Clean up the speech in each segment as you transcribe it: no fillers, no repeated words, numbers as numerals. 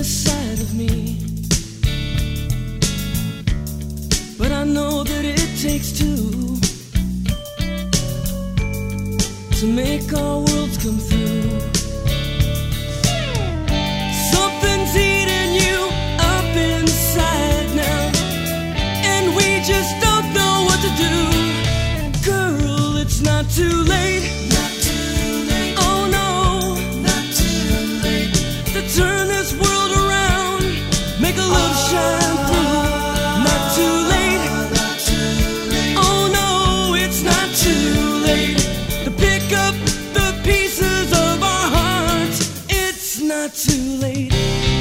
inside of me, but I know that it takes two to make our worlds come through. Something's eating you up inside now, and we just don't know what to do. Girl, it's not too late. Not too late. Oh no, Not too late. to turn this world around, make a love shine through. Not too late. Not too late. Oh no, it's not too late to pick up the pieces of our hearts. It's not too late.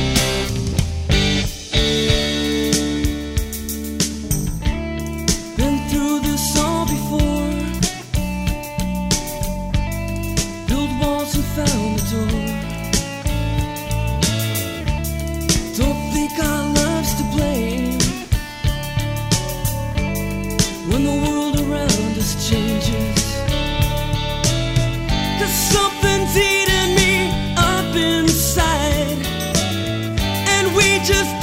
Been through this all before, built walls and found the door. Don't think our love's to blame when the world around us changes. 'Cause something's eating me up inside, and we just